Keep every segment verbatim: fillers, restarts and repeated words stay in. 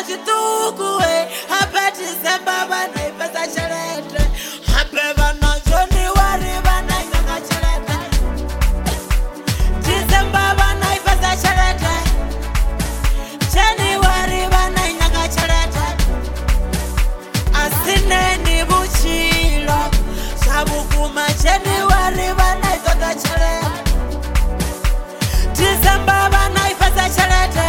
chituku we hapa December bana ipesa chelete hapa bana January bana inga chelete December bana ipesa chelete January bana inga chelete asine ni buchilo sabukuma January bana ipesa chelete December bana ipesa chelete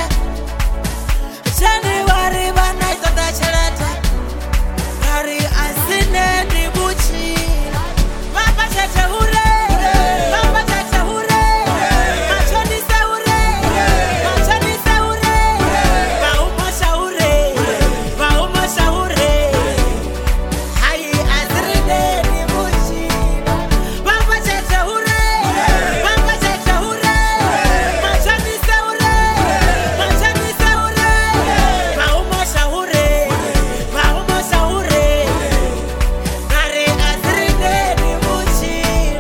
January bana ipesa chelete Kari asine ni buchi Papa chete hure Papa chete hure Machoni se hure Machoni se hure Bauma shaure Bauma shaure Hai asine ni buchi Papa chete hure Papa chete hure Machoni se hure Machoni se hure Bauma shaure Bauma shaure Kari asine ni buchi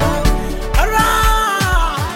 Alright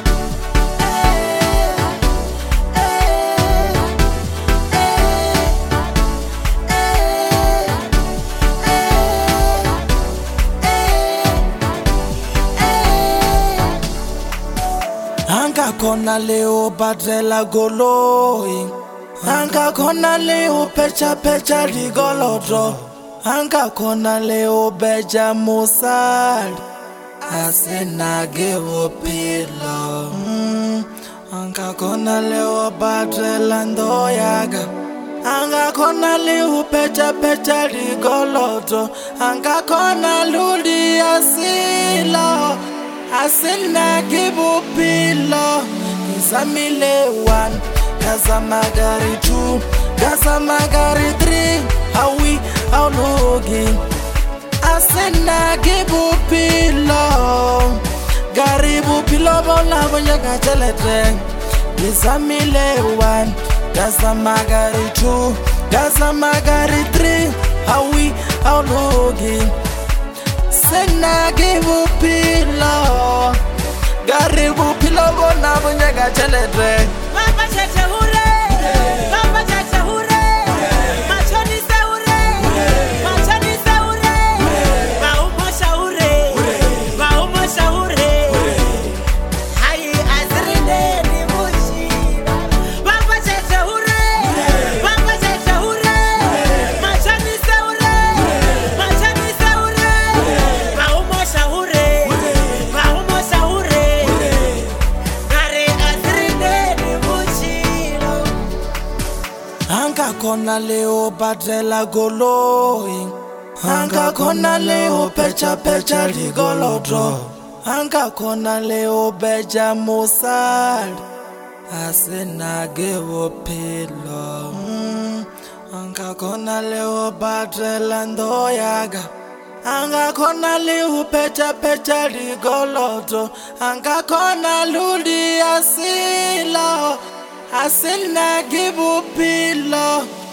Anga kona leo badrela goloi Anga kona leo pecha pecha rigolodro Anga kona leo beja musal Asena gewo pilo mm. Anga kona leo badrela ndoyaga Anga kona leo pecha pecha rigolodro Anga kona luli asilo Asena gewo pilo Nizamile one Gaza magari two Gaza magari three How we how looking Asena gebu pilo Garibu pilo bona bonya gachelete Nizamile one Gaza magari two Gaza magari three How we how looking Sena gebu pilo Garibu pilo bona bonya gachelete Papa chete hure Papa chete hure Machoni se hure Machoni se hure Bauma shaure Bauma shaure Hai asrine ni buchi Papa chete hure Papa chete hure Machoni se hure Machoni se hure Bauma shaure Bauma shaure Kari asrine ni buchi Anga kona leo badrela goloi Anga kona leo pecha pecha rigolodro Anga kona leo beja musal Asena gewo pilo mm. Anga kona leo badrela ndoyaga Anga kona leo pecha pecha rigolodro Anga kona luli asilo Asena gewo pilo